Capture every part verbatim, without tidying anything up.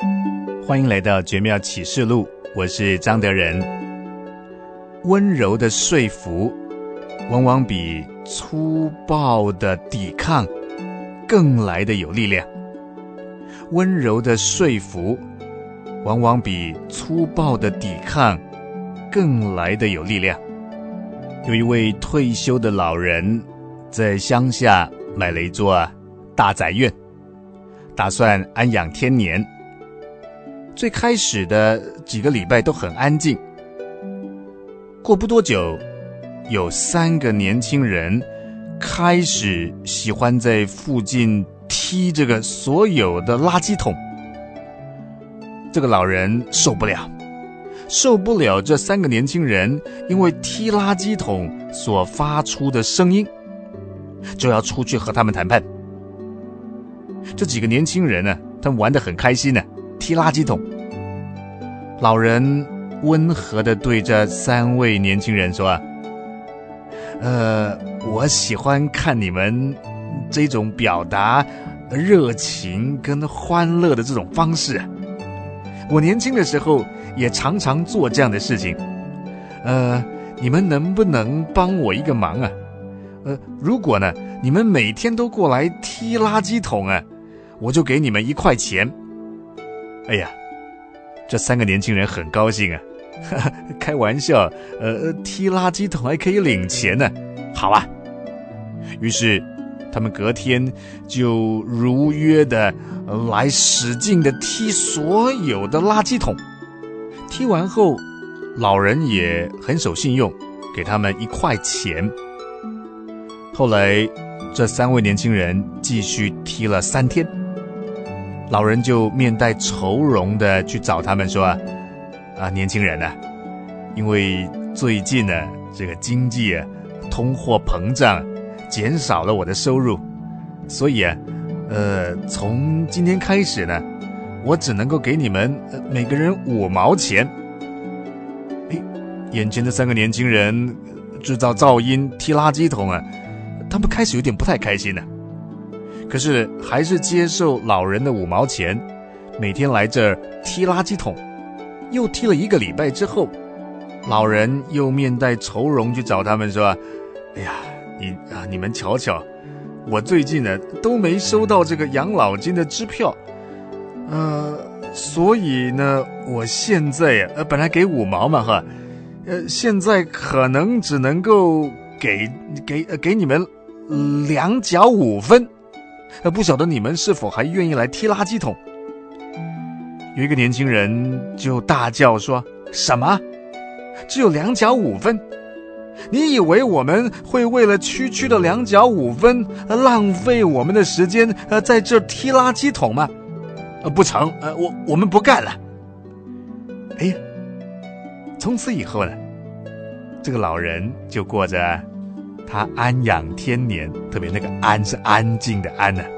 欢迎来到绝妙启示录，我是张德仁。温柔的说服往往比粗暴的抵抗更来的有力量。温柔的说服往往比粗暴的抵抗更来的有力量。有一位退休的老人在乡下买了一座大宅院，打算安养天年。最开始的几个礼拜都很安静，过不多久，有三个年轻人开始喜欢在附近踢这个所有的垃圾桶。这个老人受不了，受不了这三个年轻人因为踢垃圾桶所发出的声音，就要出去和他们谈判。这几个年轻人呢，他们玩得很开心呢，踢垃圾桶。老人温和地对着三位年轻人说：呃，我喜欢看你们这种表达热情跟欢乐的这种方式。我年轻的时候也常常做这样的事情。呃，你们能不能帮我一个忙啊？呃，如果呢，你们每天都过来踢垃圾桶啊，我就给你们一块钱。哎呀，这三个年轻人很高兴啊，哈哈，开玩笑，呃，踢垃圾桶还可以领钱呢，好啊。于是他们隔天就如约的来使劲的踢所有的垃圾桶。踢完后，老人也很守信用，给他们一块钱。后来这三位年轻人继续踢了三天，老人就面带愁容的去找他们说：啊，年轻人啊，因为最近呢，这个经济啊，通货膨胀，减少了我的收入，所以啊，呃，从今天开始呢，我只能够给你们、呃、每个人五毛钱。哎，眼前的三个年轻人制造噪音、踢垃圾桶啊，他们开始有点不太开心了。可是还是接受老人的五毛钱，每天来这儿踢垃圾桶。又踢了一个礼拜之后，老人又面带愁容去找他们说：哎呀，你啊，你们瞧瞧，我最近呢都没收到这个养老金的支票，呃，所以呢，我现在呃本来给五毛嘛哈，呃，现在可能只能够给给、呃、给你们两角五分。呃，不晓得你们是否还愿意来踢垃圾桶？有一个年轻人就大叫说：什么？只有两角五分？你以为我们会为了区区的两角五分、呃、浪费我们的时间呃，在这踢垃圾桶吗？呃，不成，呃，我我们不干了。哎呀，从此以后呢，这个老人就过着他安养天年，特别那个安是安静的安啊。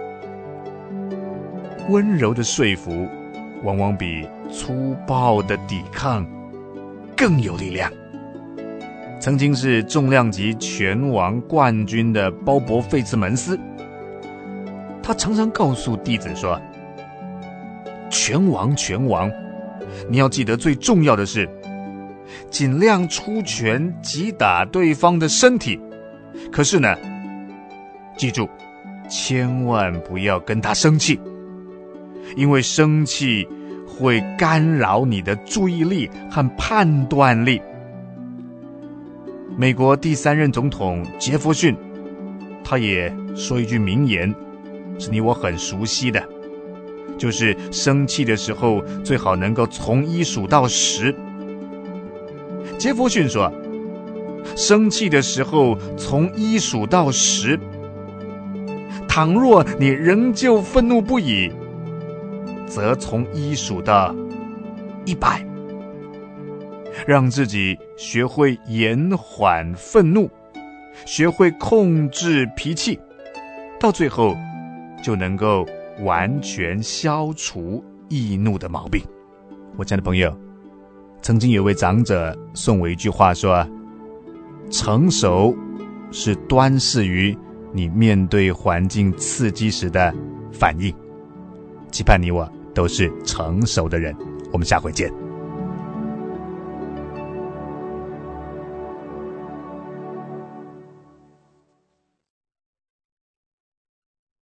温柔的说服往往比粗暴的抵抗更有力量。曾经是重量级拳王冠军的鲍勃·费茨门斯，他常常告诉弟子说：拳王拳王，你要记得最重要的是尽量出拳击打对方的身体，可是呢，记住，千万不要跟他生气，因为生气会干扰你的注意力和判断力。美国第三任总统杰弗逊，他也说一句名言，是你我很熟悉的，就是生气的时候最好能够从一数到十。杰弗逊说，生气的时候从一数到十，倘若你仍旧愤怒不已，则从一数到一百。让自己学会延缓愤怒，学会控制脾气，到最后就能够完全消除易怒的毛病。我亲爱的朋友，曾经有位长者送我一句话说，成熟是端视于你面对环境刺激时的反应。期盼你我都是成熟的人。我们下回见。